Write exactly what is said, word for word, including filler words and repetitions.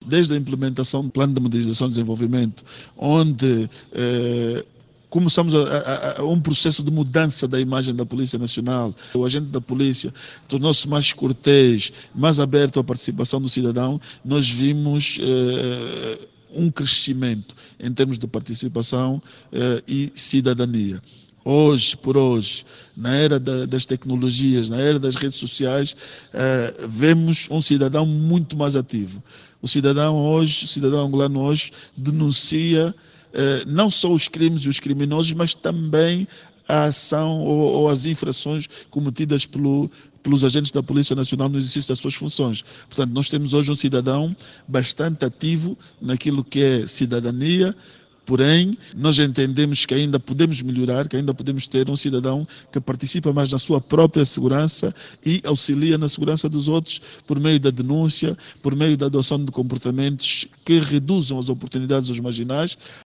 desde a implementação do Plano de Modernização e Desenvolvimento, onde eh, começamos a, a, a um processo de mudança da imagem da Polícia Nacional. O agente da polícia tornou-se mais cortês, mais aberto à participação do cidadão. Nós vimos eh, um crescimento em termos de participação eh, e cidadania. Hoje, por hoje, na era da, das tecnologias, na era das redes sociais, eh, vemos um cidadão muito mais ativo. O cidadão hoje, o cidadão angolano hoje, denuncia eh, não só os crimes e os criminosos, mas também a ação ou, ou as infrações cometidas pelo, pelos agentes da Polícia Nacional no exercício das suas funções. Portanto, nós temos hoje um cidadão bastante ativo naquilo que é cidadania. Porém, nós entendemos que ainda podemos melhorar, que ainda podemos ter um cidadão que participa mais na sua própria segurança e auxilia na segurança dos outros por meio da denúncia, por meio da adoção de comportamentos que reduzam as oportunidades dos marginais,